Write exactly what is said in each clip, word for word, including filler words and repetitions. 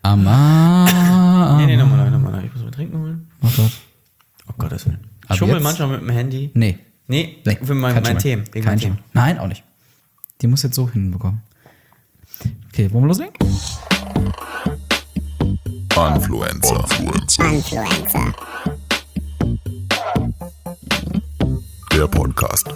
Ama. Nee, nee, nochmal neu, nochmal neu. Ich muss mal trinken holen. Oh Gott. Oh Gottes Willen. Aber Ich schummel jetzt- manchmal mit dem Handy. Nee. Nee, Nee, für mein, kein mein Schummel. Themen. Wegen Kein meinen Themen. Schummel. Nein, auch nicht. Die muss jetzt so hinbekommen. Okay, wollen wir loslegen? Influencer. Influencer. Der Podcast.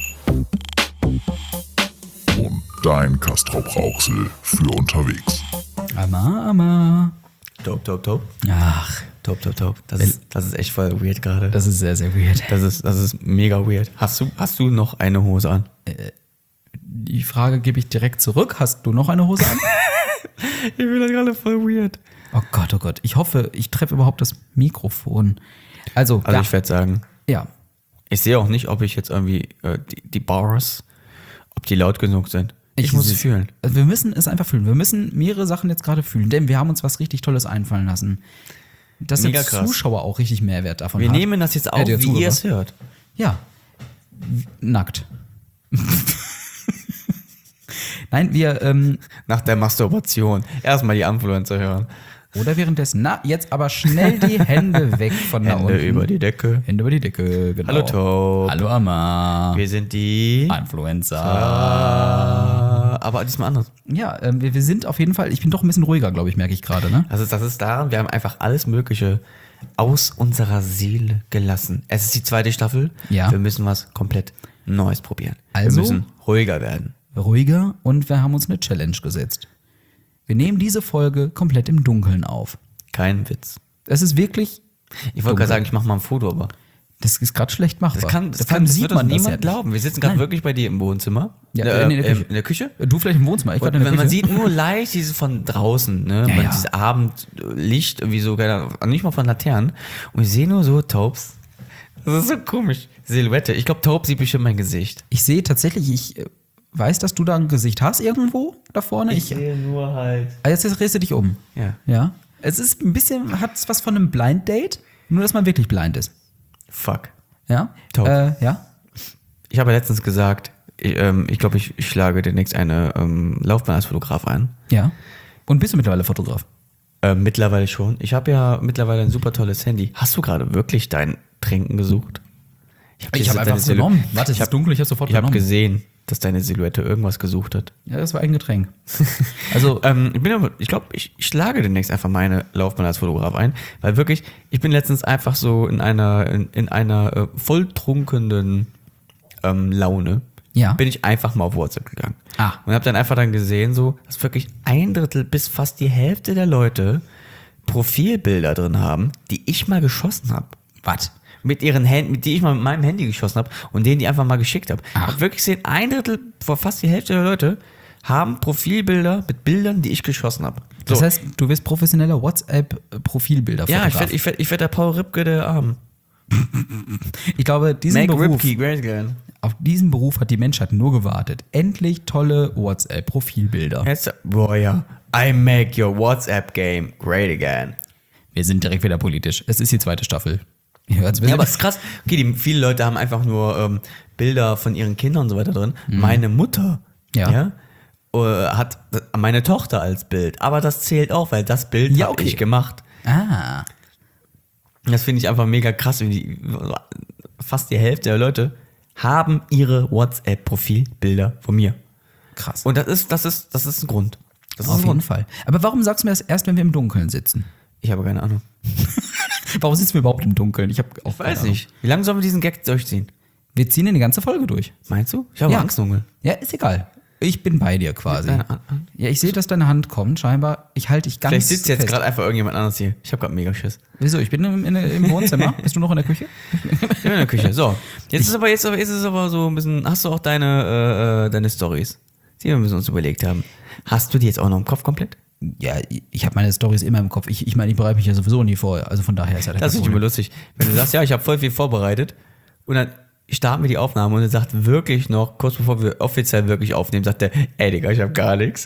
Und dein Castrop-Rauxel für unterwegs. Ama, ama. Top, top, top. Ach, Top, top, top. Das ist, das ist echt voll weird gerade. das ist sehr, sehr weird. Das ist, das ist mega weird. Hast du, hast du noch eine Hose an? Die Frage gebe ich direkt zurück. Hast du noch eine Hose an? Ich bin das gerade voll weird. Oh Gott, oh Gott. Ich hoffe, ich treffe überhaupt das Mikrofon. Also, Also ja. ich werde sagen, ja. ich sehe auch nicht, ob ich jetzt irgendwie äh, die, die Bars, ob die laut genug sind. Ich, muss es fühlen. Also wir müssen es einfach fühlen. Wir müssen mehrere Sachen jetzt gerade fühlen, denn wir haben uns was richtig Tolles einfallen lassen. Dass Mega der krass. Zuschauer auch richtig Mehrwert davon Wir hat. nehmen das jetzt auf, Äh, der wie Zuhörer. ihr es hört. Ja. Nackt. Nein, wir, ähm, Nach der Masturbation. Erstmal die Influencer hören. oder währenddessen. Na, jetzt aber schnell die Hände weg von da Hände unten. über die Decke. Hände über die Decke, genau. Hallo Top. Hallo Amma. Wir sind die. Influencer. Ah, aber diesmal anders. Ja, ähm, wir, wir sind auf jeden Fall, ich bin doch ein bisschen ruhiger, glaube ich, merke ich gerade, ne? Das ist, das ist daran, wir haben einfach alles Mögliche aus unserer Seele gelassen. Es ist die zweite Staffel. Ja. Wir müssen was komplett Neues probieren. Also? Wir müssen ruhiger werden. Ruhiger und wir haben uns eine Challenge gesetzt. Wir nehmen diese Folge komplett im Dunkeln auf. Kein Witz. Es ist wirklich, Ich wollte gerade sagen, ich mache mal ein Foto, aber das ist gerade schlecht machbar. das kann, das Vor kann allem das sieht wird uns man das niemand ja nicht. glauben. Wir sitzen gerade Nein. wirklich bei dir im Wohnzimmer. Ja, Äh, in der ähm, Küche. in der Küche. Du vielleicht im Wohnzimmer, ich Und gerade in der wenn man Küche. sieht nur leicht dieses von draußen, ne? Ja, man, ja. Dieses Abendlicht, irgendwie so, keine Ahnung, nicht mal von Laternen. Und ich sehe nur so Taubes. Das ist so komisch. Silhouette. Ich glaube, Taub sieht bestimmt mein Gesicht. Ich sehe tatsächlich, ich äh, weiß, dass du da ein Gesicht hast irgendwo da vorne. Ich, sehe nur halt. Ah, jetzt drehst du dich um. Ja. Ja. Es ist ein bisschen, hat es was von einem Blind Date, nur dass man wirklich blind ist. Fuck. Ja? Top. Äh, ja? Ich habe ja letztens gesagt, ich glaube, ähm, ich, glaub, ich, ich schlage demnächst eine ähm, Laufbahn als Fotograf ein. Ja. Und bist du mittlerweile Fotograf? Äh, mittlerweile schon. Ich habe ja mittlerweile ein super tolles Handy. Hast du gerade wirklich dein Trinken gesucht? Ich diese- habe einfach deine Silhou- genommen. Warte, es ich hab, ist dunkel, ich habe sofort Ich habe genommen. gesehen, dass deine Silhouette irgendwas gesucht hat. Ja, das war ein Getränk. Also, Ähm, ich bin aber, ich glaube, ich, ich schlage demnächst einfach meine Laufbahn als Fotograf ein, weil wirklich, ich bin letztens einfach so in einer, in, in einer äh, volltrunkenen ähm, Laune, Ja. bin ich einfach mal auf WhatsApp gegangen. Ah. Und habe dann einfach dann gesehen, so, dass wirklich ein Drittel bis fast die Hälfte der Leute Profilbilder drin haben, die ich mal geschossen habe. was? Mit ihren Händen, die ich mal mit meinem Handy geschossen habe und denen die einfach mal geschickt habe. Ich Ach. habe wirklich gesehen, ein Drittel, vor fast die Hälfte der Leute haben Profilbilder mit Bildern, die ich geschossen habe. Das heißt, du wirst professioneller WhatsApp-Profilbilder ja, ich werde ich werd, ich werd der Paul Ripke der Arm. Ich glaube, diesen Make Beruf, Ripke great again. auf diesen Beruf hat die Menschheit nur gewartet. Endlich tolle WhatsApp-Profilbilder. Jetzt, boah, ja. I make your WhatsApp game great again. Wir sind direkt wieder politisch. Es ist die zweite Staffel. Ihr hört's, wir Ja, sind- aber es ist krass. Okay, die, viele Leute haben einfach nur ähm, Bilder von ihren Kindern und so weiter drin. Meine Mutter, Ja. ja, äh, hat meine Tochter als Bild. Aber das zählt auch, weil das Bild Ja, habe okay. ich gemacht. Ah. Das finde ich einfach mega krass. Wie die, fast die Hälfte der Leute haben ihre WhatsApp-Profilbilder von mir. Krass. Und das ist, das ist, das ist ein Grund. Das ist Auf ein jeden Grund. Fall. Aber warum sagst du mir das erst, wenn wir im Dunkeln sitzen? Ich habe keine Ahnung. Warum sitzen wir überhaupt im Dunkeln? Ich, hab auch Ich keine weiß Ahnung. nicht. Wie lange sollen wir diesen Gag durchziehen? Wir ziehen in die ganze Folge durch. Meinst du? Ich habe Ja. Angst, Junge. Ja, ist egal. Ich bin bei dir quasi. Deine Hand- Hand. Ja, ich sehe, dass deine Hand kommt, scheinbar. Ich halte dich ganz Vielleicht sitzt jetzt fest. gerade einfach irgendjemand anderes hier. Ich habe gerade mega Schiss. Wieso? Ich bin im, in, im Wohnzimmer. Bist du noch in der Küche? Ich bin in der Küche. So. Jetzt ist aber jetzt, jetzt ist es aber so ein bisschen. Hast du auch deine, äh, deine Stories, die wir uns überlegt haben? Hast du die jetzt auch noch im Kopf komplett? Ja, ich habe meine Storys immer im Kopf. Ich, ich meine, ich bereite mich ja sowieso nie vor. Also von daher ist ja Das ist nicht immer lustig. Wenn du sagst, ja, ich habe voll viel vorbereitet und dann starten wir die Aufnahme und er sagt wirklich noch, kurz bevor wir offiziell wirklich aufnehmen, sagt der, ey Digga, ich habe gar nichts.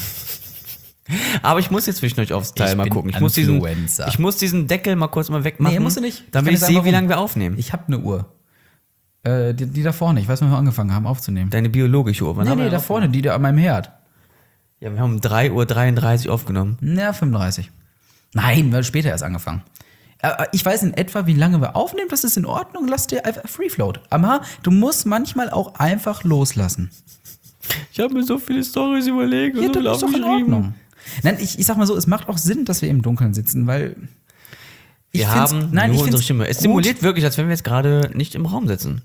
Aber ich muss jetzt zwischendurch aufs Teil Ich mal bin gucken. Ich muss, diesen, Influencer. ich muss diesen Deckel mal kurz mal wegmachen. Nee, musst du nicht. Damit Ich ich kann dir sehe, sagen, wie warum. lange wir aufnehmen. Ich habe eine Uhr. Äh, die, die da vorne. Ich weiß, wann wir angefangen haben aufzunehmen. Deine biologische Uhr. Wann Nee, haben wir nee, da aufgenommen? vorne, die da an meinem Herd. Ja, wir haben um drei Uhr dreiunddreißig aufgenommen. Ja, fünfunddreißig. Nein, wir haben später erst angefangen. Äh, Ich weiß in etwa, wie lange wir aufnehmen, das ist in Ordnung, lass dir einfach Free Float. Aber du musst manchmal auch einfach loslassen. Ich habe mir so viele Storys überlegt und Ja, so viel das ist doch in aufgeschrieben. Ordnung. Nein, ich, ich sag mal so, es macht auch Sinn, dass wir im Dunkeln sitzen, weil ich Wir find's- haben nein, ich nur unsere find's Stimme. Es gut. simuliert wirklich, als wenn wir jetzt gerade nicht im Raum sitzen.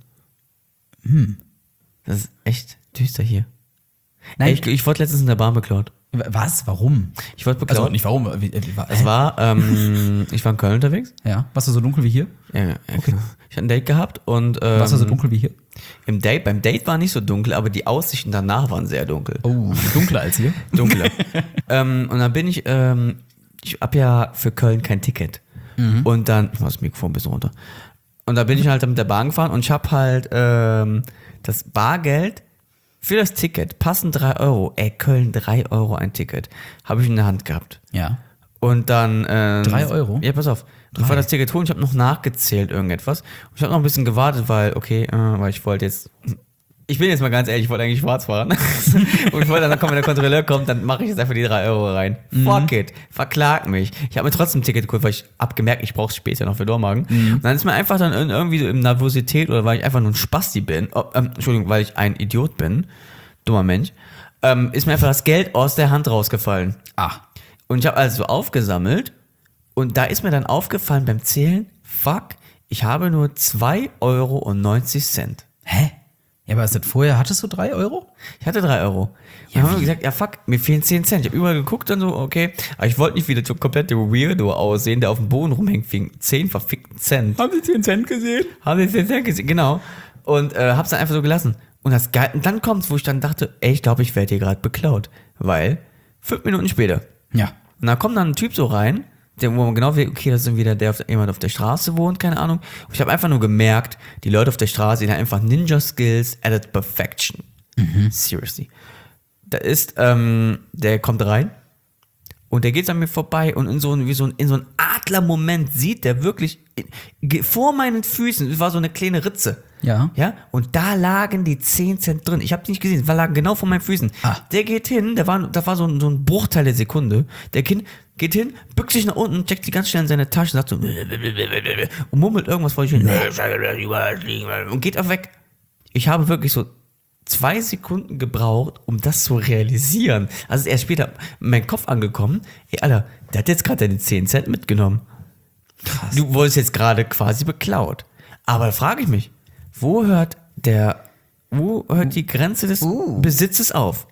Hm. Das ist echt düster hier. Nein, Ey, ich, ich wurde letztens in der Bahn beklaut. was? Warum? Ich wurde beklaut. Also nicht warum. Wie, wie, war, Es war, ähm, ich war in Köln unterwegs. ja, warst du so dunkel wie hier? Ja, ja, genau. Ich hatte ein Date gehabt und ähm, Warst du so dunkel wie hier? im Date, beim Date war nicht so dunkel, aber die Aussichten danach waren sehr dunkel. Oh, dunkler als hier. Dunkler. ähm, und dann bin ich, ähm, ich hab ja für Köln kein Ticket. Und dann, ich mach das Mikrofon ein bisschen runter. Und da bin ich halt mit der Bahn gefahren und ich habe halt ähm, das Bargeld für das Ticket, passend drei Euro, ey, Köln drei Euro ein Ticket, habe ich in der Hand gehabt. Ja. Und dann. Ähm, Drei Euro? Ja, pass auf. Ich war das Ticket holen, ich habe noch nachgezählt irgendetwas. Und ich habe noch ein bisschen gewartet, weil, okay, äh, weil ich wollte jetzt. Ich bin jetzt mal ganz ehrlich, ich wollte eigentlich schwarz fahren. Und ich wollte dann, komm, wenn der Kontrolleur kommt, dann mache ich jetzt einfach die drei Euro rein. Mhm. Fuck it, verklag mich. Ich habe mir trotzdem ein Ticket geholt, weil ich hab gemerkt, ich brauche es später noch für Dormagen. Mhm. Und dann ist mir einfach dann irgendwie so in Nervosität oder weil ich einfach nur ein Spasti bin, oh, ähm, Entschuldigung, weil ich ein Idiot bin, dummer Mensch, ähm, ist mir einfach das Geld aus der Hand rausgefallen. Ah. Und ich habe also aufgesammelt und da ist mir dann aufgefallen beim Zählen, fuck, ich habe nur zwei Euro und neunzig Cent. Hä? Ja, aber ist das vorher, hattest du drei Euro? Ich hatte drei Euro. Ja, und dann haben wir wie? gesagt, ja fuck, mir fehlen zehn Cent. Ich habe überall geguckt und so, okay. Aber ich wollte nicht wieder so komplett der Weirdo aussehen, der auf dem Boden rumhängt wegen zehn verfickten Cent. Haben Sie zehn Cent gesehen? Haben Sie zehn Cent gesehen? Genau. Und äh, hab's dann einfach so gelassen. Und, das Ge- und dann kommt's, wo ich dann dachte, ey, ich glaube, ich werde hier gerade beklaut. Weil, fünf Minuten später. Ja. Und da kommt dann ein Typ so rein, der, wo man genau weiß, okay, das ist wieder der, auf, jemand auf der Straße wohnt, keine Ahnung. Und ich habe einfach nur gemerkt, die Leute auf der Straße, die haben einfach Ninja-Skills at perfection. Mhm. Seriously. Da ist, ähm, der kommt rein und der geht an mir vorbei und in so ein, wie so ein, in so ein Adler-Moment sieht der wirklich in, vor meinen Füßen, es war so eine kleine Ritze. Ja. Ja, und da lagen die zehn Cent drin. Ich habe die nicht gesehen, die lagen genau vor meinen Füßen. Ah. Der geht hin, der war, da war so ein, so ein Bruchteil der Sekunde. Der Kind geht hin, bückt sich nach unten, checkt die ganz schnell in seine Tasche, sagt so und murmelt irgendwas vor sich hin und geht auch weg. Ich habe wirklich so zwei Sekunden gebraucht, um das zu realisieren. Also ist erst später in meinen Kopf angekommen. Ey, Alter, der hat jetzt gerade deine zehn Cent mitgenommen. Krass. Du wurdest jetzt gerade quasi beklaut. Aber da frage ich mich, wo hört der, wo hört die Grenze des Uh. Besitzes auf?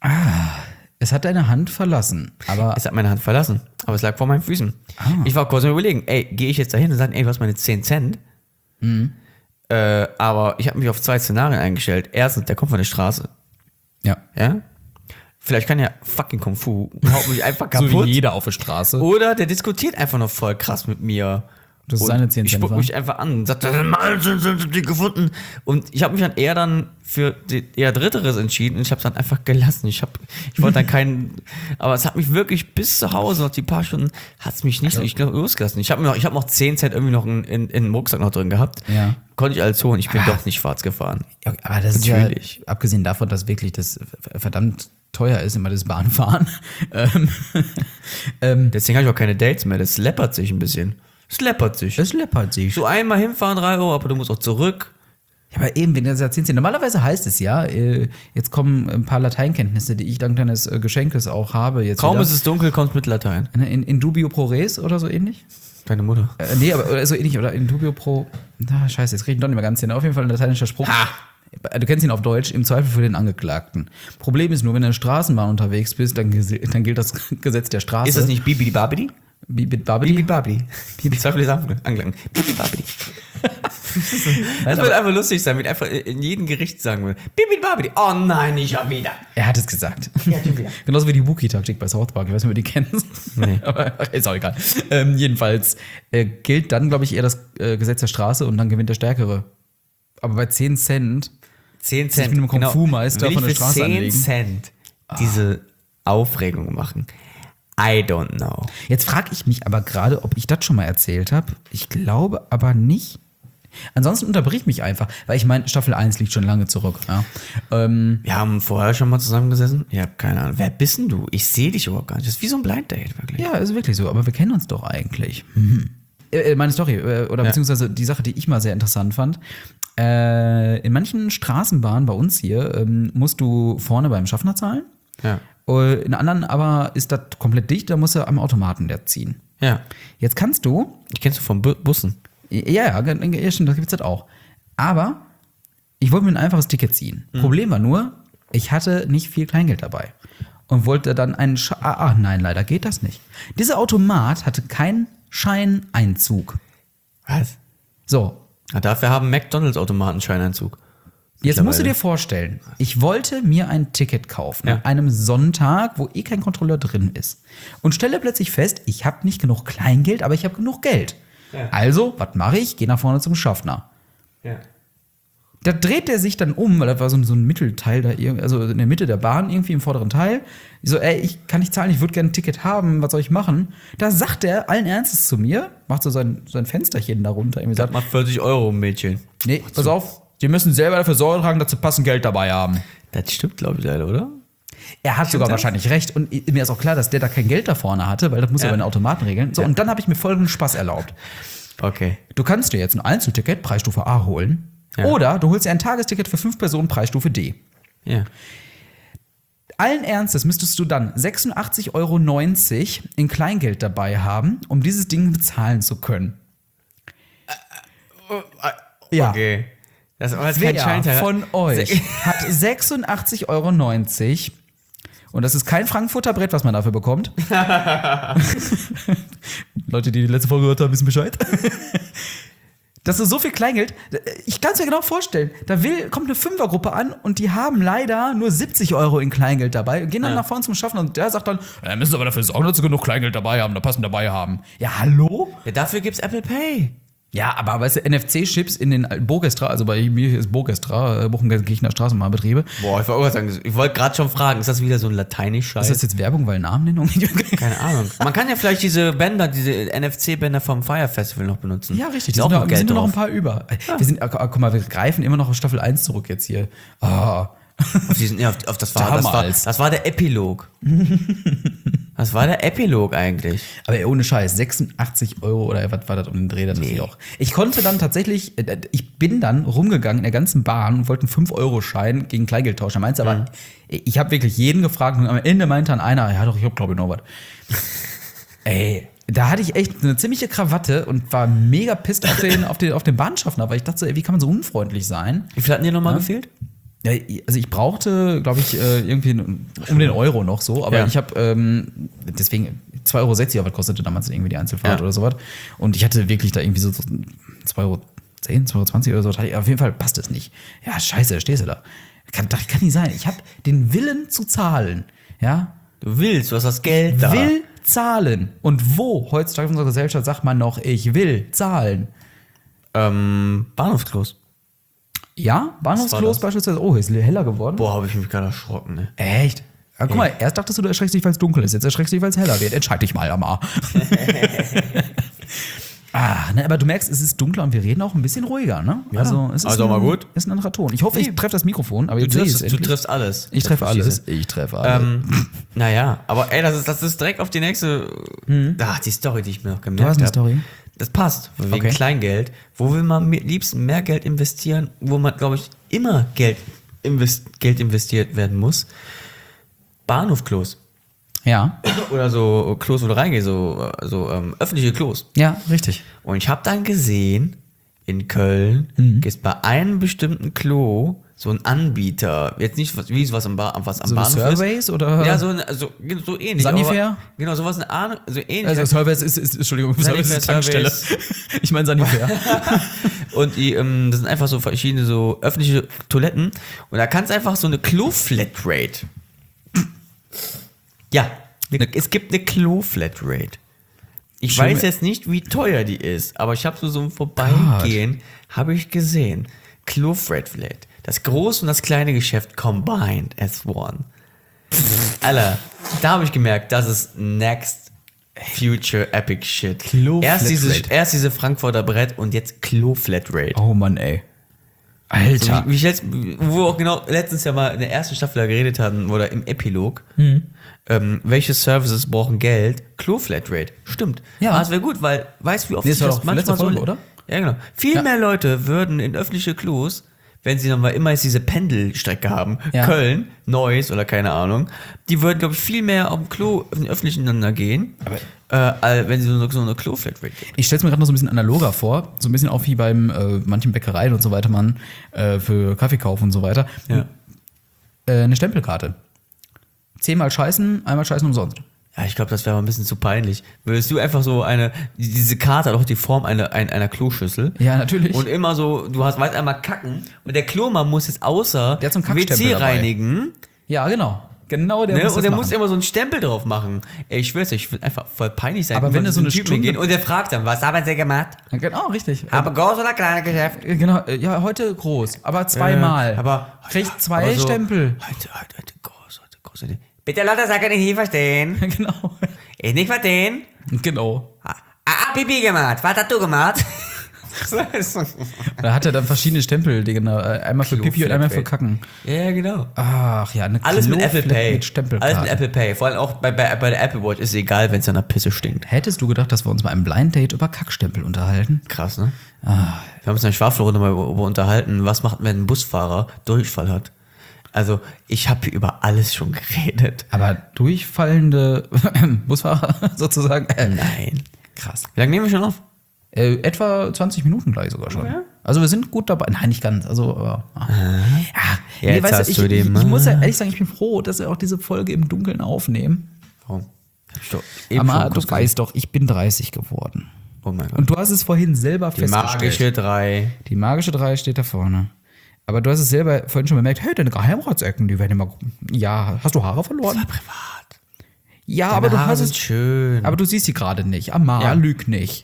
Es hat deine Hand verlassen, aber Es hat meine Hand verlassen, aber es lag vor meinen Füßen. Ah. Ich war kurz am Überlegen, ey, gehe ich jetzt dahin und sage, ey, du hast meine zehn Cent? Mhm. Äh, aber ich habe mich auf zwei Szenarien eingestellt. Erstens, der kommt von der Straße. ja. Ja? Vielleicht kann ja fucking Kung Fu und haut mich einfach So kaputt. wie jeder auf der Straße. Oder der diskutiert einfach noch voll krass mit mir. Das ist Und seine zehn Ich Cent spuck waren. mich einfach an und sagt, mal sind die gefunden. Und ich habe mich dann eher dann für die, eher Dritteres entschieden und ich habe es dann einfach gelassen. Ich habe, ich wollte dann keinen, aber es hat mich wirklich bis zu Hause, noch die paar Stunden, hat es mich nicht so, ich glaube, losgelassen. Ich habe noch, ich habe noch zehn Cent irgendwie noch in, in, in den Rucksack noch drin gehabt. Ja. Konnte ich alles holen. Ich bin doch nicht schwarz gefahren. Ja, aber das Natürlich. ist ja, abgesehen davon, dass wirklich das verdammt teuer ist, immer das Bahnfahren. ähm, ähm, Deswegen habe ich auch keine Dates mehr. Das läppert sich ein bisschen. Es läppert sich. es läppert sich. So einmal hinfahren, drei Euro, aber du musst auch zurück. Ja, aber eben, wenn du das erzählst, normalerweise heißt es ja, äh, jetzt kommen ein paar Lateinkenntnisse, die ich dank deines äh, Geschenkes auch habe. Jetzt Kaum wieder. ist es dunkel, kommst mit Latein. In, in dubio pro res oder so ähnlich? Deine Mutter. Äh, nee, aber oder so ähnlich. Oder in dubio pro. Na, scheiße, jetzt krieg ich ihn doch nicht mehr ganz hin. Auf jeden Fall ein lateinischer Spruch. Ha! Du kennst ihn auf Deutsch, im Zweifel für den Angeklagten. Problem ist nur, wenn du in der Straßenbahn unterwegs bist, dann, gese- dann gilt das Gesetz der Straße. Ist das nicht Bibidi Babidi? Bibit Babidi? Bibidi Babidi. Bibi Zweifel ist angelangt. Bibidi Babidi. Das aber- wird einfach lustig sein, wenn einfach in jedem Gericht sagen würde. Bibidi Babidi. Oh nein, nicht schon wieder. Er hat es gesagt. Ja, schon wieder. Genauso wie die Wookie-Taktik bei South Park. Ich weiß nicht, ob ihr die kennt. Nee. Aber ach, ist auch egal. Ähm, jedenfalls äh, gilt dann, glaube ich, eher das äh, Gesetz der Straße und dann gewinnt der Stärkere. Aber bei zehn Cent, zehn Sich Cent. mit einem Kung-Fu-Meister Will ich von der für Straße zehn anlegen? Cent diese Aufregung machen. I don't know. jetzt frage ich mich aber gerade, ob ich das schon mal erzählt habe. Ich glaube aber nicht. Ansonsten unterbrich mich einfach, weil ich meine, Staffel eins liegt schon lange zurück. Ja. Ähm, Wir haben vorher schon mal zusammengesessen. Ich habe keine Ahnung. Wer bist denn du? Ich sehe dich überhaupt gar nicht. Das ist wie so ein Blind Date, wirklich. ja, ist wirklich so, aber wir kennen uns doch eigentlich. Mhm. Äh, meine Story, äh, oder Ja. beziehungsweise die Sache, die ich mal sehr interessant fand. Äh, in manchen Straßenbahnen bei uns hier ähm, musst du vorne beim Schaffner zahlen. Ja. Äh, In anderen aber ist das komplett dicht, da musst du am Automaten der ziehen. Ja. Jetzt kannst du, Ich kennst du von Bu- Bussen. ja, ja, gen- ja, stimmt, das gibt's das auch. Aber ich wollte mir ein einfaches Ticket ziehen. Mhm. Problem war nur, ich hatte nicht viel Kleingeld dabei. Und wollte dann einen Sch ah, ah, nein, leider geht das nicht. Dieser Automat hatte keinen Scheineinzug. Was? So, Ja, dafür haben McDonalds-Automaten Scheineinzug. jetzt musst du dir Mittlerweile. vorstellen, ich wollte mir ein Ticket kaufen Ja. an einem Sonntag, wo eh kein Kontrolleur drin ist. Und stelle plötzlich fest, ich habe nicht genug Kleingeld, aber ich habe genug Geld. Ja. Also, was mache ich? Geh nach vorne zum Schaffner. Ja. Da dreht der sich dann um, weil das war so ein, so ein Mittelteil da, irgendwie, also in der Mitte der Bahn, irgendwie im vorderen Teil. Ich so, ey, ich kann nicht zahlen, ich würde gerne ein Ticket haben, was soll ich machen? Da sagt er allen Ernstes zu mir, macht so sein, sein Fensterchen darunter, irgendwie sagt, Mal vierzig Euro, Mädchen. nee, pass auf, die müssen selber dafür Sorge tragen, dass sie passend Geld dabei haben. Das stimmt, glaube ich, leider, oder? Er hat sogar das? wahrscheinlich recht und mir ist auch klar, dass der da kein Geld da vorne hatte, weil das muss ja Ja. bei den Automaten regeln. So, Ja. und dann habe ich mir folgenden Spaß erlaubt. Okay. Du kannst dir jetzt ein Einzelticket, Preisstufe A, holen. Ja. Oder du holst dir ein Tagesticket für fünf Personen, Preisstufe D. Ja. Allen Ernstes müsstest du dann sechsundachtzig Euro neunzig in Kleingeld dabei haben, um dieses Ding bezahlen zu können. Ja. Okay. Das ist aber jetzt kein Wer Scheinteil. von euch hat sechsundachtzig Euro neunzig und das ist kein Frankfurter Brett, was man dafür bekommt. Leute, die die letzte Folge gehört haben, wissen Bescheid. Das ist so viel Kleingeld. Ich kann es mir genau vorstellen. Da will, kommt eine Fünfergruppe an und die haben leider nur siebzig Euro in Kleingeld dabei und gehen dann Ja. nach vorne zum Schaffner und der sagt dann, äh, müssen Sie aber dafür sorgen, dass Sie genug Kleingeld dabei haben, da passen dabei haben. Ja, hallo? Ja, dafür gibt's Apple Pay. Ja, aber weißt du, N F C-Chips in den Bogestra, also bei mir ist Bogestra, äh, Bochum-Gelsenkirchener Straßenbahnbetriebe. Boah, ich wollte sagen, ich wollte gerade schon fragen, ist das wieder so ein Lateinisch-Scheiß? Ist das jetzt Werbung, weil Namennennung? Keine Ahnung. Man kann ja vielleicht diese Bänder, diese N F C-Bänder vom Fire Festival noch benutzen. Ja, richtig. Ist Die auch sind, noch noch, Geld sind nur noch ein drauf. paar über. Wir sind, ah, guck mal, wir greifen immer noch auf Staffel eins zurück jetzt hier. Oh. Auf diesen, ja, auf, auf das, war, das, war, Damals. das war der Epilog. Das war der Epilog eigentlich. Aber ey, ohne Scheiß, sechsundachtzig Euro oder was war das um den Dreh? Das Nee. nee. auch. Ich konnte dann tatsächlich, äh, ich bin dann rumgegangen in der ganzen Bahn und wollte einen fünf Euro Schein gegen Kleingeld tauschen. Da meinte aber, ich habe wirklich jeden gefragt und am Ende meinte dann einer, ja doch, ich hab glaube ich noch was. Ey, da hatte ich echt eine ziemliche Krawatte und war mega pisst auf den, auf den, auf den Bahnschaffner, weil ich dachte so, ey, wie kann man so unfreundlich sein? Wie viel hatten dir nochmal Ja. gefehlt? Ja, also ich brauchte, glaube ich, äh, irgendwie um den Euro noch so, aber Ja. ich habe ähm, deswegen zwei Euro sechzig, aber was kostete damals irgendwie die Einzelfahrt Ja. oder sowas. Und ich hatte wirklich da irgendwie so so zwei Euro zehn, zwei Euro zwanzig oder so. Hatte ich, auf jeden Fall passt es nicht. Ja, scheiße, da stehst du da. Kann, das kann nicht sein. Ich habe den Willen zu zahlen. Ja, Du willst, du hast das Geld da. will zahlen. Und wo heutzutage in unserer Gesellschaft sagt man noch, ich will zahlen? Ähm, Bahnhofsklos. Ja, Was war Bahnhofsklos das? beispielsweise. Oh, ist heller geworden. Boah, habe ich mich gerade erschrocken, ne? Echt? Ja, guck mal, erst dachtest du, du erschreckst dich, weil es dunkel ist. Jetzt erschreckst du dich, weil es heller wird. Entscheid dich mal, Amar. Ah, ne, aber du merkst, es ist dunkler und wir reden auch ein bisschen ruhiger, ne? Ja, also, es ist also ein, mal gut. Ist ein anderer Ton. Ich hoffe, ich Nee. treffe das Mikrofon, aber Du jetzt sehe ich triffst, es du endlich. triffst alles. Ich Das treffe verstehe alles. Ich treffe alles. Ähm, naja, aber ey, das ist, das ist direkt auf die nächste. Ach, die Story, die ich mir noch gemerkt du hast eine habe. Story? Das passt, wegen Okay. Kleingeld. Wo will man am liebsten mehr Geld investieren, wo man, glaube ich, immer Geld, invest, Geld investiert werden muss? Bahnhofklos. Ja. Oder so Klos, wo du reingehst, so, so ähm, öffentliche Klos. Ja, richtig. Und ich habe dann gesehen, in Köln Mhm. ist bei einem bestimmten Klo so ein Anbieter, jetzt nicht was, wie es was am, ba was am So Bahnhof Surveys ist. oder? Ja, so, ein- so, so ähnlich. Sanifair? Aber, genau, sowas eine Ahnung, so ähnlich. Also Surveys ist, ist, Entschuldigung, Surveys ist Sanifair, Tankstelle. Ich meine Sanifair. Und die, ähm, das sind einfach so verschiedene so öffentliche Toiletten. Und da kannst du einfach so eine Klo-Flatrate. Ja, ne, es gibt eine Klo-Flatrate. Ich Schön. weiß jetzt nicht, wie teuer die ist, aber ich habe so, so im Vorbeigehen, habe ich gesehen, Klo-Flatrate. Das große und das kleine Geschäft combined as one. Alter, da habe ich gemerkt, das ist next Future Epic Shit. Klo erst, diese, Flatrate. erst diese Frankfurter Brett und jetzt Klo Flatrate. Oh Mann, ey. So, Alter. wie, wie ich jetzt, wo wir auch genau letztens ja mal in der ersten Staffel da geredet hatten, oder im Epilog, Mhm. ähm, welche Services brauchen Geld? Klo Flatrate. Stimmt. Ja. Aber das wäre gut, weil, weißt du, wie oft Nee, das sich war doch letzte Folge, oder? Ja, genau. Viel Ja. mehr Leute würden in öffentliche Klos, wenn sie nochmal immer jetzt diese Pendelstrecke haben, Ja. Köln, Neuss oder keine Ahnung, die würden, glaube ich, viel mehr auf dem Klo in öffentlich ineinander gehen, äh, als wenn sie so, so eine Klo-Flatrate gibt. Ich stelle es mir gerade noch so ein bisschen analoger vor, so ein bisschen auch wie beim äh, manchen Bäckereien und so weiter, man äh, für Kaffeekauf und so weiter. Ja. Äh, eine Stempelkarte. Zehnmal scheißen, einmal scheißen umsonst. Ja, ich glaube, das wäre mal ein bisschen zu peinlich. Würdest du einfach so eine, diese Karte hat auch die Form einer, einer, einer Kloschüssel. Ja, natürlich. Und immer so, du hast weißt einmal kacken und der Klomann muss jetzt außer Der hat so einen Kackstempel W C dabei. reinigen. Ja, genau. Genau, der Ne? muss Und das der machen. muss immer so einen Stempel drauf machen. Ey, ich schwör's, ich will einfach voll peinlich sein. Aber wenn wir du so eine Typen Stunde- gehen und der fragt dann, was haben Sie gemacht? Ja, genau, richtig. Aber groß oder kleines Geschäft? Äh, Genau, äh, ja, heute groß, aber zweimal. Äh, aber kriegt zwei aber so, Stempel. Heute, heute, heute groß, heute groß. Heute. Bitte Leute, sag ich nicht verstehen. Genau. Ich nicht verstehen. Genau. Ah, ah, Pipi gemacht. Was hast du gemacht? Da hat er dann verschiedene Stempel, die genau, äh, einmal für Pipi und einmal für Kacken. Ja, genau. Ach ja, eine Alles mit Apple Kloflat Pay. mit Stempelkarte. Alles mit Apple Pay. Vor allem auch bei, bei, bei der Apple Watch ist es egal, wenn es an der Pisse stinkt. Hättest du gedacht, dass wir uns bei einem Blind Date über Kackstempel unterhalten? Krass, ne? Wir haben uns in der Schwafelrunde mal über unterhalten, was macht, wenn ein Busfahrer Durchfall hat. Also, ich habe hier über alles schon geredet. Aber durchfallende Busfahrer sozusagen? Äh, Nein. krass. Wie lange nehmen wir schon auf? Äh, etwa zwanzig Minuten gleich sogar schon. Ja. Also wir sind gut dabei. Nein, nicht ganz. Also, aber, ah. ja, Jetzt weißt hast ich, du ich, den, ich muss ja ah. ehrlich sagen, ich bin froh, dass wir auch diese Folge im Dunkeln aufnehmen. Warum? Hab ich doch eben Aber schon du kurz weißt doch, ich bin dreißig geworden. gesagt. Oh mein Gott. Und du hast es vorhin selber Die festgestellt. magische drei. Die magische drei steht da vorne. Aber du hast es selber vorhin schon bemerkt, hey, deine Geheimratsecken, die werden immer. Ja, hast du Haare verloren? Privat. Ja, Deine aber du Haare hast sind es. schön. Aber du siehst sie gerade nicht. Amar, Ja. lüg nicht.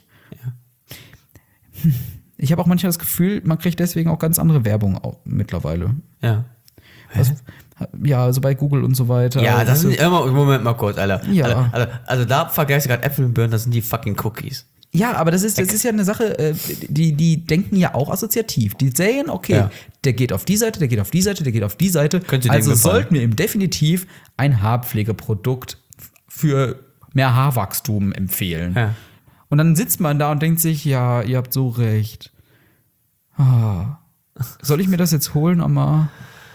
Hm. Ich habe auch manchmal das Gefühl, man kriegt deswegen auch ganz andere Werbung auch mittlerweile. ja. Also, ja, so bei Google und so weiter. Ja, das Also- sind immer, Moment mal kurz, Alter. Ja. Also, also, also da vergleichst du gerade Äpfel und Birnen, das sind die fucking Cookies. Ja, aber das ist, das ist ja eine Sache, äh, die, die denken ja auch assoziativ. Die sehen, okay, Ja. der geht auf die Seite, der geht auf die Seite, der geht auf die Seite. Könnte dem also gefallen. sollten wir ihm definitiv ein Haarpflegeprodukt für mehr Haarwachstum empfehlen. Ja. Und dann sitzt man da und denkt sich, ja, ihr habt so recht. Ah. Soll ich mir das jetzt holen, Amma?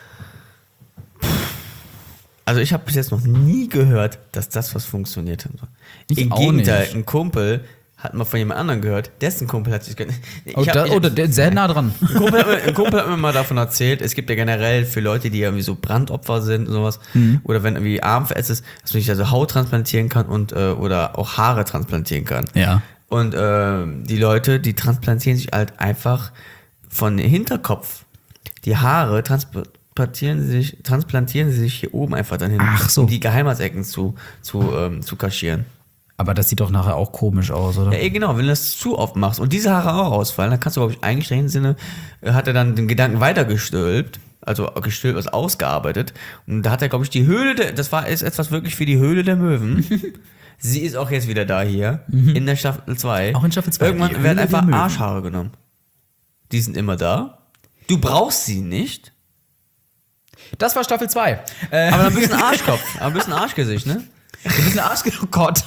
Also ich habe bis jetzt noch nie gehört, dass das was funktioniert hat. Ich Im auch Gegenteil, nicht. ein Kumpel hat mal von jemand anderem gehört, dessen Kumpel hat sich... ge- Ich Oh, hab- da, ich- oh der der ist sehr nah dran. Ein Kumpel, hat mir, ein Kumpel hat mir mal davon erzählt, es gibt ja generell für Leute, die irgendwie so Brandopfer sind und sowas, oder wenn irgendwie Arm verätzt ist, dass man sich also Haut transplantieren kann und äh, oder auch Haare transplantieren kann. Ja. Und äh, die Leute, die transplantieren sich halt einfach von Hinterkopf. Die Haare transplantieren sich, transplantieren sie sich hier oben einfach dann hin, Ach so. um die Geheimratsecken zu, zu, ähm, zu kaschieren. Aber das sieht doch nachher auch komisch aus, oder? Ja, eh, genau, wenn du das zu oft machst und diese Haare auch ausfallen, dann kannst du, glaube ich, eigentlich in dem Sinne, äh, hat er dann den Gedanken weitergestülpt, also gestülpt, also ausgearbeitet. Und da hat er, glaube ich, die Höhle, der, das war ist etwas wirklich wie die Höhle der Möwen. Sie ist auch jetzt wieder da hier, in der Staffel zwei. Auch in Staffel zwei, die Irgendwann Höhle werden der einfach Möwen. Arschhaare genommen. Die sind immer da. Du brauchst sie nicht, Das war Staffel zwei. Äh, aber ein bisschen Arschkopf, aber ein bisschen Arschgesicht, ne? ein bisschen Arsch. Oh Gott.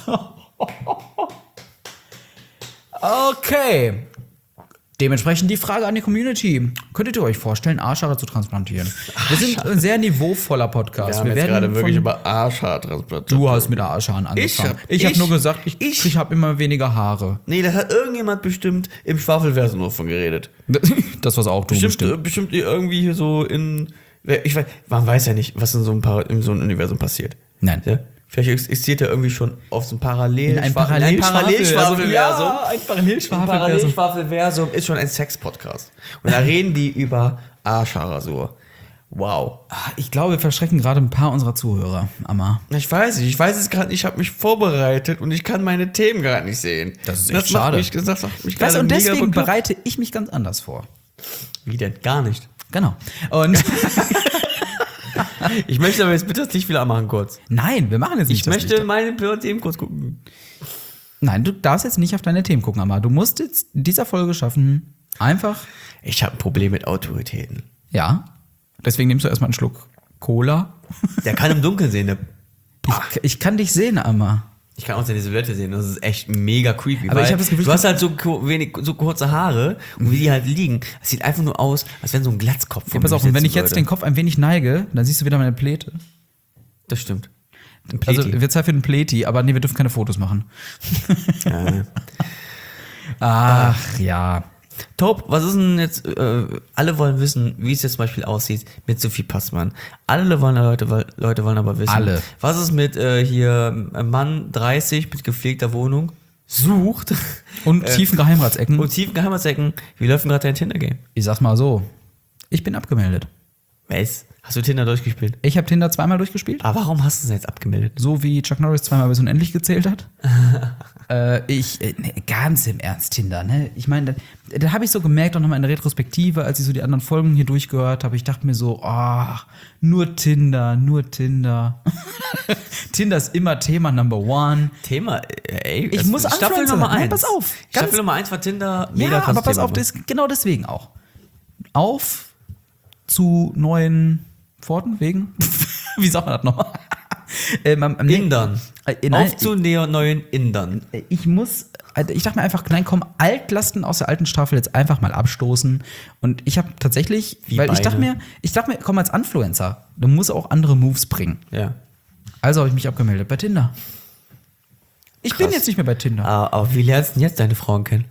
Okay. Dementsprechend die Frage an die Community. Könntet ihr euch vorstellen, Arschhaare zu transplantieren? Wir sind ein sehr niveauvoller Podcast. Wir werden von- über Arschhaar transplantiert. Du hast mit Arschhaaren angefangen. hab- Ich habe ich- nur gesagt, ich, ich- ich, habe immer weniger Haare. Nee, das hat irgendjemand bestimmt im Schwafelversum noch von geredet. Das was auch du Bestimmt, bestimmt. äh, bestimmt irgendwie hier so in. Ich weiß, man weiß ja nicht, was in so einem, Par in so einem Universum passiert. Nein. Ja? Vielleicht existiert er irgendwie schon auf so einem Parallel In einem Schwa- Parallelschwafel- in einem Parallelschwafelversum. also, ja, ein Ein Parallelschwafelversum. Parallelschwafelversum ist schon ein Sex-Podcast. Und da reden die über Arschhaarrasur. Wow. Ich glaube, wir verschrecken gerade ein paar unserer Zuhörer, Amma. Ich weiß nicht, ich weiß es gerade nicht, ich habe mich vorbereitet und ich kann meine Themen gerade nicht sehen. Das ist das echt macht schade. Mich, das macht mich Weißt du, gerade und mega deswegen bekloppt. bereite ich mich ganz anders vor. Wie denn? Gar nicht. Genau. Und Ich möchte aber jetzt bitte das Licht wieder anmachen kurz. nein, wir machen jetzt nicht Ich das möchte Licht. meine Themen kurz gucken. Nein, du darfst jetzt nicht auf deine Themen gucken, aber du musst jetzt in dieser Folge schaffen, einfach, Ich habe ein Problem mit Autoritäten. ja, deswegen nimmst du erstmal einen Schluck Cola. Der kann im Dunkeln sehen, ne? Ich, ich kann dich sehen, Amma. Ich kann auch seine Silhouette sehen, das ist echt mega creepy. Aber weil ich hab das Gefühl, du hast halt so, ku- wenig, so kurze Haare und wie die halt liegen, das sieht einfach nur aus, als wenn so ein Glatzkopf Ja, vor pass mir auf, und wenn sitzen ich jetzt würde. den Kopf ein wenig neige, dann siehst du wieder meine Pläte. Das stimmt. Ein Also Pleti. wird Zeit für einen Pläti, aber nee, wir dürfen keine Fotos machen. Ja. Ach, ja. Taub, was ist denn jetzt, äh, alle wollen wissen, wie es jetzt zum Beispiel aussieht mit Sophie Passmann. Alle wollen, Leute, woll- Leute wollen aber wissen, Alle. was ist mit äh, hier Mann dreißig mit gepflegter Wohnung, sucht Und Äh, tiefen Geheimratsecken. und tiefen Geheimratsecken, wie läuft denn gerade dein Tinder-Game? Ich sag's mal so, ich bin abgemeldet. Was? Hast du Tinder durchgespielt? Ich habe Tinder zweimal durchgespielt. Aber warum hast du es jetzt abgemeldet? So wie Chuck Norris zweimal bis unendlich gezählt hat. äh, ich, äh, nee, ganz im Ernst, Tinder, ne? Ich meine, da, da habe ich so gemerkt, auch nochmal in der Retrospektive, als ich so die anderen Folgen hier durchgehört habe, ich dachte mir so, ach, nur Tinder, nur Tinder. Tinder ist immer Thema Number One. Thema, äh, ey, Ich es- muss Staffel Influencer Nummer sein. eins. Nein, pass auf. Ganz- Staffel Nummer eins war Tinder, mega Ja, krasses aber pass Thema. auf, das, genau deswegen auch. Auf zu neuen Pforten, Wegen. Wie sagt man das nochmal? ähm, am- am- Indern. Äh, nein, Auf zu neo- neuen Indern. ich muss, also ich dachte mir einfach, nein, komm, Altlasten aus der alten Staffel jetzt einfach mal abstoßen. Und ich habe tatsächlich, Wie weil ich dachte Beine. mir, ich dachte mir, komm, als Influencer, du musst auch andere Moves bringen. Ja. Also habe ich mich abgemeldet bei Tinder. Ich bin Krass. jetzt nicht mehr bei Tinder. Ah, aber wie lernst du denn jetzt deine Frauen kennen?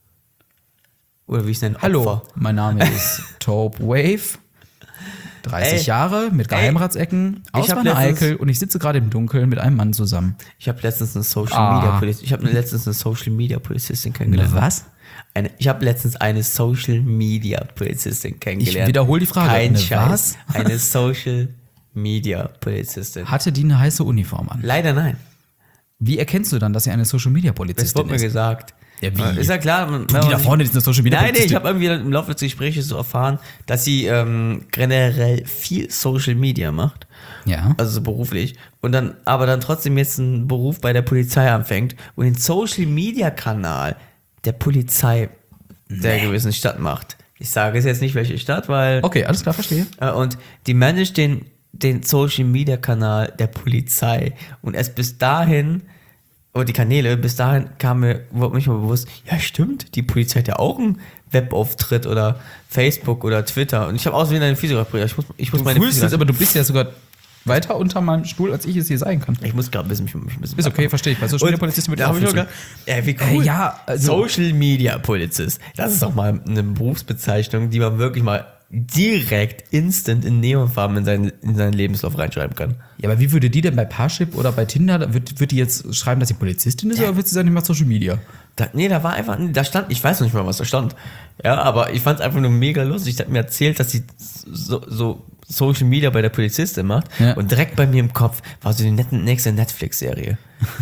Oder wie ich es nenne? Hallo, Opfer. mein Name ist Taupe Wave. dreißig Ey. Jahre, mit Geheimratsecken, aus hab meiner letztens- Eikel und ich sitze gerade im Dunkeln mit einem Mann zusammen. Ich habe letztens eine Social Ah. Media Polizistin. Ich habe letztens eine Social Media Polizistin kennengelernt. Eine was? Eine, ich habe letztens eine Social Media Polizistin kennengelernt. Ich wiederhole die Frage. Kein Eine Scheiß. was? Eine Social Media Polizistin. Hatte die eine heiße Uniform an? Leider nein. Wie erkennst du dann, dass sie eine Social Media Das Polizistin wurde mir ist? gesagt. Ja, wie? Ist ja klar. wenn Die man da sich- vorne ist eine Social Media Nein, nee, ich Polizistin. habe irgendwie im Laufe des Gesprächs so erfahren, dass sie ähm, generell viel Social Media macht. Ja. Also so beruflich. Und dann, aber dann trotzdem jetzt einen Beruf bei der Polizei anfängt und den Social Media Kanal der Polizei der gewissen Stadt macht. Ich sage es jetzt nicht, welche Stadt, weil. Okay, alles klar, verstehe. Äh, Und die managt den, den Social Media Kanal der Polizei. Und erst bis dahin, oder die Kanäle, bis dahin kam mir, wurde mich mal bewusst, ja stimmt, die Polizei hat ja auch einen Webauftritt oder Facebook oder Twitter. Und ich habe außerdem eine Physiotherapie. Ich muss, ich muss Du meine fühlst es, Physiotherapie- aber du bist ja sogar weiter unter meinem Stuhl, als ich es hier sein kann. Ich muss gerade ein bisschen, mich ein bisschen Ist okay, verstehe ich. Bei Social Media Polizistin würde ich da auch hab ich auch fühlen. gedacht, ey, wie cool. Äh, ja, also- Social Media Polizist. Das ist doch mal eine Berufsbezeichnung, die man wirklich mal direkt instant in Neonfarben in seinen, in seinen Lebenslauf reinschreiben kann. Ja, aber wie würde die denn bei Parship oder bei Tinder, da wird, wird die jetzt schreiben, dass sie Polizistin ist, oder wird sie sagen, die macht Social Media? Da, nee, da war einfach, da stand, ich weiß noch nicht mal, was da stand. Ja, aber ich fand es einfach nur mega lustig. Die hat mir erzählt, dass sie so, so Social Media bei der Polizistin macht. Ja. Und direkt bei mir im Kopf war so die net- nächste Netflix-Serie.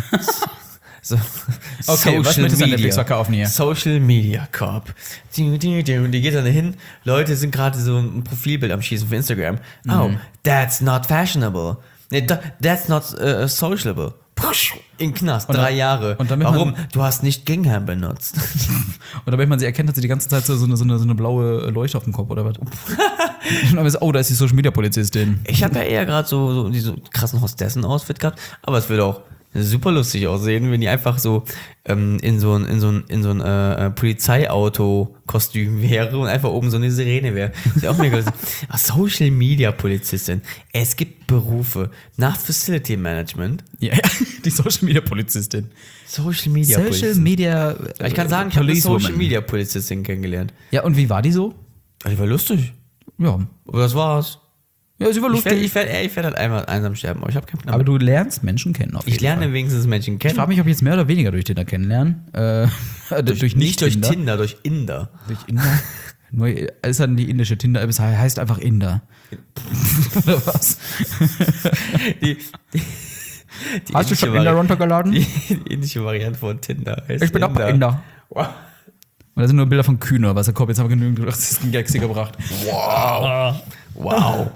So, Okay, was möchtest du an Netflix verkaufen hier? Social Media Corp. Die, die, die, und die geht dann hin, Leute sind gerade so ein Profilbild am Schießen für Instagram. Oh, that's not fashionable. Nee, da- that's not uh, sociable. Push, in den Knast, Und drei dann- Jahre. und damit man- Warum? Du hast nicht Gingham benutzt. Oder wenn man sie erkennt, hat sie die ganze Zeit so so eine, so eine, so eine blaue Leuchte auf dem Kopf, oder was? Und dann ist, oh, da ist die Social Media Polizistin. Ich habe ja eher gerade so, so diese krassen Hostessen-Outfit gehabt, aber es würde auch super lustig aussehen, wenn die einfach so ähm, in so ein, in so ein, in so ein äh, äh, Polizeiauto-Kostüm wäre und einfach oben so eine Sirene wäre. Das wäre auch mega lustig. Ach, Social Media Polizistin. Es gibt Berufe nach Facility Management. Ja, ja, die Social Media Polizistin. Social Media Social Polizistin. Media. Ich kann sagen, ich habe eine Policewoman. Social Media Polizistin kennengelernt. Ja, und wie war die so? Die war lustig. Ja. Aber das war's. Ja, sie war Ich werde lustig. ich werd, ey, ich werd halt einmal einsam sterben, aber ich habe keinen Plan. Aber du lernst Menschen kennen auf jeden ich lerne Fall. wenigstens Menschen kennen. Ich frage mich, ob ich jetzt mehr oder weniger durch Tinder kennenlernen. Äh, durch, durch nicht durch Tinder. Tinder, durch Inder. Durch Inder. Nur ist dann die indische Tinder, es heißt einfach Inder. Oder was? Die, die, die Hast du schon indische Inder Vari- runtergeladen? Die, die indische Variante von Tinder heißt Ich bin auch bei Inder. Wow. Und da sind nur Bilder von Kühner, was er kommt. Jetzt haben wir genügend Rassisten-Gags hier gebracht. Wow. Wow.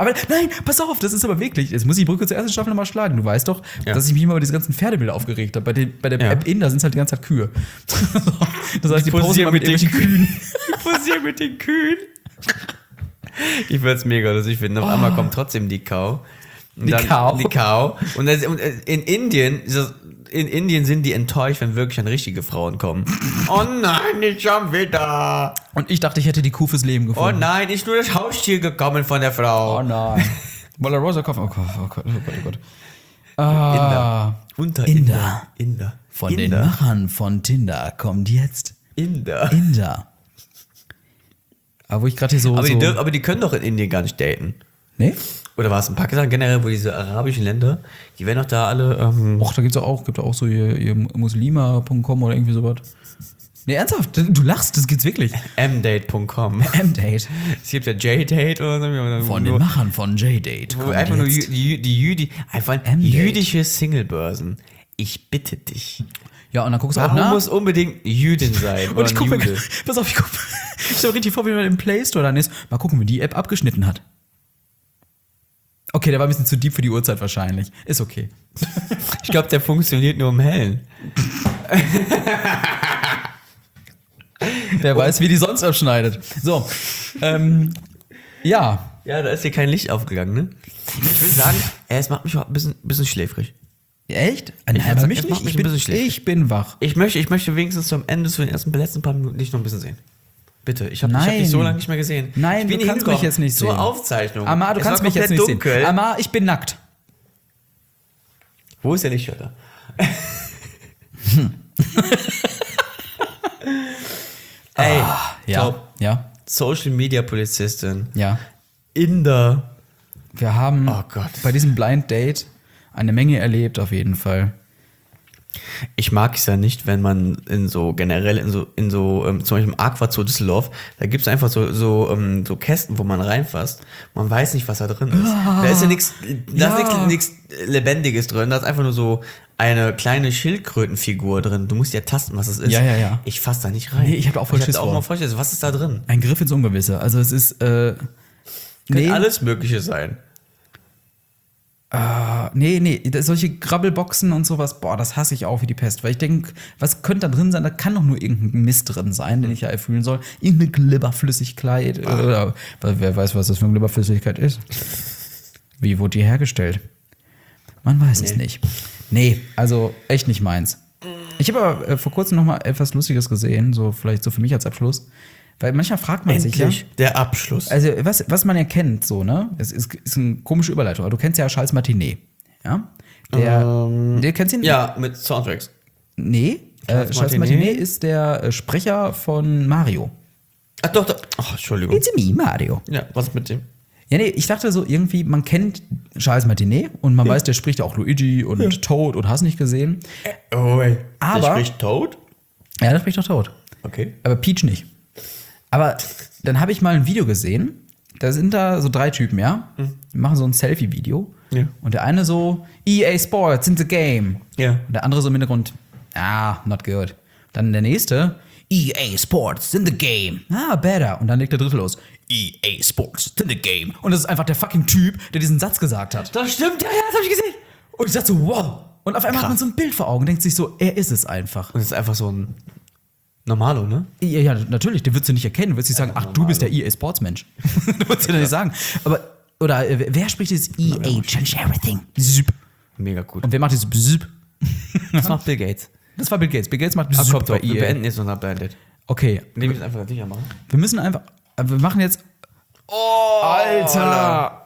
Aber nein, pass auf, das ist aber wirklich. Jetzt muss ich die Brücke zur ersten Staffel nochmal schlagen. Du weißt doch, Ja. dass ich mich immer über diese ganzen Pferdebilder aufgeregt habe. Bei, den, bei der Ja. App in, da sind es halt die ganze Zeit Kühe. Das heißt, die posen posieren immer mit mit den irgendwelchen Kühen. Ich posiere mit den Kühen. Ich würde es mega lustig finden. Auf einmal kommt trotzdem die Cow. Und Die dann, Cow. Die Cow. Und, das, und in Indien, in Indien sind die enttäuscht, wenn wirklich dann richtige Frauen kommen. Oh nein, nicht schon wieder. Und ich dachte, ich hätte die Kuh fürs Leben Oh gefunden. nein, ist nur das Haustier gekommen von der Frau. Oh nein. Walla Rosa Kopf. Oh Gott, oh Gott, oh Gott, oh Gott. Ah, Unter Inder. Inder. von den Inder. Machern von Tinder kommt jetzt Inder. Inder. Aber wo ich gerade hier so. Aber, so die dürfen, aber die können doch in Indien gar nicht daten. nee? Oder war es in Pakistan generell, wo diese arabischen Länder, die werden doch da alle. Ähm, Och, da gibt's auch, gibt auch so hier, hier muslima punkt com oder irgendwie sowas. Nee, ernsthaft, du lachst, das gibt's wirklich. m date punkt com. M-Date. Es gibt ja J-Date oder so. Von den nur, Machern von J-Date. wo kommt einfach nur jetzt. Jü- die, die, Jüdi, einfach M-Date. jüdische Singlebörsen. Ich bitte dich. Ja, und dann guckst du auch Warum nach. muss unbedingt Jüdin sein? Und oder ich ein gucke mir, Jude? pass auf, ich gucke ich stell mir richtig vor, wie man im Play Store dann ist. Mal gucken, wie die App abgeschnitten hat. Okay, der war ein bisschen zu deep für die Uhrzeit wahrscheinlich. Ist okay. Ich glaube, der funktioniert nur im Hellen. Wer weiß, wie die sonst abschneidet. So, ähm, ja. Ja, da ist hier kein Licht aufgegangen, ne? Ich will sagen, ey, es macht mich auch ein bisschen, bisschen schläfrig. Echt? Ich Nein, würd aber sagen, mich es nicht. macht mich Ich ein bin, bisschen schlecht. ich bin wach. Ich möchte, ich möchte wenigstens zum Ende, zu den ersten letzten paar Minuten dich noch ein bisschen sehen. Bitte, ich habe hab Nein. dich so lange nicht mehr gesehen. Nein, ich bin du hier kannst mich hingekommen jetzt nicht sehen. Zur Aufzeichnung. Amar, du Es kannst war mich jetzt komplett nicht dunkel. sehen. Amar, ich bin nackt. Wo ist der Lichtschalter? Ey, Ah, ja. top. Ja, Social Media Polizistin. ja. Inder. Wir haben Oh Gott. bei diesem Blind Date eine Menge erlebt, auf jeden Fall. Ich mag es ja nicht, wenn man in so generell in so, in so ähm, zum Beispiel im Aqua Zoo Düsseldorf, da gibt es einfach so, so, ähm, so Kästen, wo man reinfasst. Man weiß nicht, was da drin ist. Da ist ja nichts, da Ja. ist nichts Lebendiges drin. Da ist einfach nur so eine kleine Schildkrötenfigur drin. Du musst ja tasten, was es ist. Ja, ja, ja. Ich fass da nicht rein. Nee, ich hab da auch voll ich Schiss auch vor. mal vorgestellt, was ist da drin? Ein Griff ins Ungewisse. Also es ist, äh, Kann nee, alles Mögliche sein. nee, nee, das- solche Grabbelboxen und sowas, boah, das hasse ich auch wie die Pest, weil ich denke, was könnte da drin sein? Da kann doch nur irgendein Mist drin sein, den ich ja erfüllen soll. Irgendeine Glibberflüssigkeit oder wer weiß, was das für eine Glibberflüssigkeit ist. Wie wurde die hergestellt? Man weiß es Nee. nicht. Nee, also echt nicht meins. Ich habe aber äh, vor kurzem noch mal etwas Lustiges gesehen, so vielleicht so für mich als Abschluss, weil manchmal fragt man sich ja, Endlich der Abschluss. also was, was man ja kennt, so, ne? Es ist, ist eine komische Überleitung, aber du kennst ja Charles Martinet, ja? Der, Ähm, der kennst ihn? ja, mit Soundtracks. Nee, äh, Charles Charles Martinet? Martinet ist der äh, Sprecher von Mario. Ach doch, doch. Ach, Entschuldigung. It's me, Mario. Ja, was mit dem? Ja, nee, ich dachte so irgendwie, man kennt Charles Martinet und man weiß, der spricht ja auch Luigi und Toad und hast nicht gesehen. Oh, ey. Aber- Der spricht Toad? Ja, der spricht doch Toad. Okay. Aber Peach nicht. Aber dann habe ich mal ein Video gesehen. Da sind da so drei Typen, ja? Die machen so ein Selfie-Video. Ja. Und der eine so, E A Sports in the game. Ja. Und der andere so im Hintergrund, ah, not good. Dann der nächste, E A Sports in the game. Ah, better. Und dann legt der dritte los, E A Sports in the game. Und das ist einfach der fucking Typ, der diesen Satz gesagt hat. Das stimmt, ja, ja, das hab ich gesehen. Und ich dachte so, wow. Und auf einmal Krass. hat man so ein Bild vor Augen und denkt sich so, er ist es einfach. Und es ist einfach so ein Normalo, ne? Ja, ja, natürlich, den würdest du nicht erkennen. Du würdest nicht sagen, ach, du bist der E A Sports Mensch. Du würdest ja nicht sagen. Aber, oder äh, wer spricht dieses E A Change Everything? Zip. Mega gut. Und wer macht dieses Zip? das macht Bill Gates. Das war Bill Gates. Bill Gates macht Ach, Zip kommt bei doch, wir E A. beenden jetzt unser Blinded. Okay, Indem wir es einfach sicher machen. wir müssen einfach, äh, wir machen jetzt, Oh, Alter!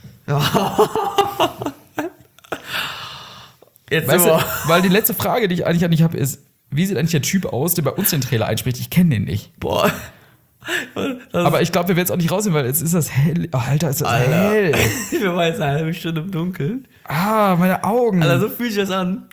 Jetzt Weißt so. du, weil die letzte Frage, die ich eigentlich an dich habe, ist, wie sieht eigentlich der Typ aus, der bei uns den Trailer einspricht? Ich kenne den nicht. Boah. Das Aber ich glaube, wir werden es auch nicht rausnehmen, weil jetzt ist das hell. Oh, Alter, ist das Alter. hell. Wir waren jetzt eine halbe Stunde im Dunkeln. Ah, meine Augen. Alter, so fühlt sich das an.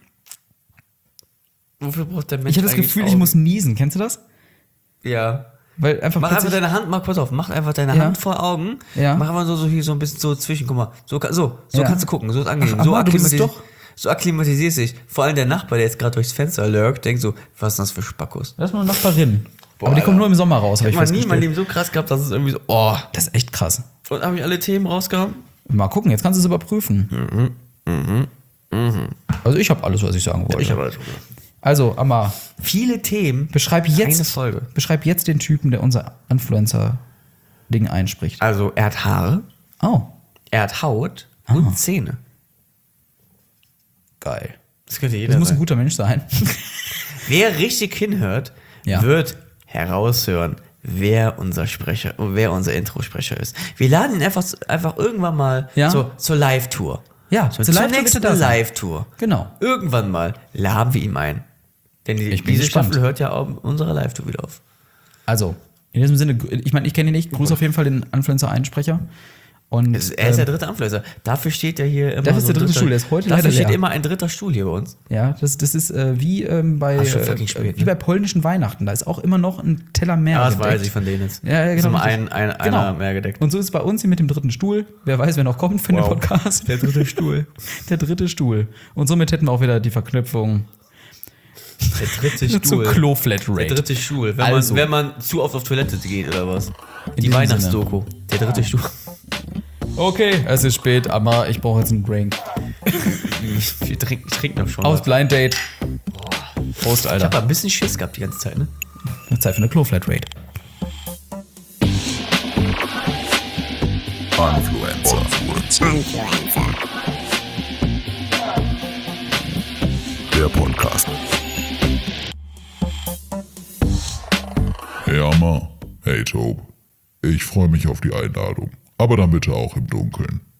Wofür braucht der Mensch ich habe das eigentlich Gefühl, ich Augen? muss niesen. Kennst du das? Ja. Weil einfach Mach einfach plötzlich- deine Hand, mach pass auf, mach einfach deine Ja. Hand vor Augen. Ja. Mach einfach so, so hier so ein bisschen so zwischen, guck mal. So, ka- so, so Ja. kannst du gucken, so ist angenehm. Ach, so, aber du bist es akklimatis- doch. so akklimatisierst dich. Vor allem der Nachbar, der jetzt gerade durchs Fenster lurkt, denkt so, was ist denn das für Spackos? Das ist nur eine Nachbarin. Boah, aber die kommt Alter. nur im Sommer raus, habe Ich ich hab mal nie in meinem festgestellt. Leben so krass gehabt, dass es irgendwie so, oh. Das ist echt krass. Und habe ich alle Themen rausgehauen? Mal gucken, jetzt kannst du es überprüfen. Mhm, mhm, mhm. Also ich habe alles, was ich sagen wollte. Ich habe alles gut. Also, Amma, Viele Themen, beschreib keine jetzt, Folge. beschreib jetzt den Typen, der unser Influencer-Ding einspricht. Also er hat Haare, Oh, er hat Haut und Ah. Zähne. geil. Das könnte jeder Das muss ein sein. guter Mensch sein. Wer richtig hinhört, Ja. wird heraushören, wer unser Sprecher, wer unser Introsprecher ist. Wir laden ihn einfach, einfach irgendwann mal Ja. zur, zur Live-Tour. Ja, zur, zur zur Live-Tour nächsten bitte da sein. Live-Tour. Genau. Irgendwann mal laden wir ihn ein. Denn die, Ich bin diese gespannt. Staffel hört ja auch unsere Live-Tour wieder auf. Also, in diesem Sinne, ich meine, ich kenne ihn nicht. Gruß auf jeden Fall den Influencer-Einsprecher. Und, Es- Er ist der ähm, dritte Influencer. Dafür steht ja hier immer Das ist so der ein dritte dritter- Stuhl, der ist heute Dafür leider steht leer. immer ein dritter Stuhl hier bei uns. ja, das, das ist äh, wie ähm, bei Ach, schon äh, fucking spät, wie ne? bei polnischen Weihnachten. Da ist auch immer noch ein Teller mehr. Ja, das gedeckt. weiß ich von denen jetzt. Ja, ja, Ist genau. immer richtig. ein, ein, Genau. einer mehr gedeckt. Und so ist es bei uns hier mit dem dritten Stuhl. Wer weiß, wer noch kommt für Wow. den Podcast. Der dritte Stuhl. Der dritte Stuhl. Und somit hätten wir auch wieder die Verknüpfung Der dritte zur Stuhl. Klo-Flatrate. Der dritte Stuhl. Wenn, Also. man, wenn man zu oft auf Toilette geht oder was. Die diesem Weihnachtsdoku. Der dritte Stuhl. Okay, es ist spät, aber ich brauche jetzt einen Drink. Wir trinken, ich trinke noch schon. Aus was. Blind Date. Prost, Ich Alter. habe ein bisschen Schiss gehabt die ganze Zeit, ne? Zeit für eine Klo-Flatrate. Influencer. Der Podcast. Hey Amma. Hey Tobe. Ich freue mich auf die Einladung. Aber dann bitte auch im Dunkeln.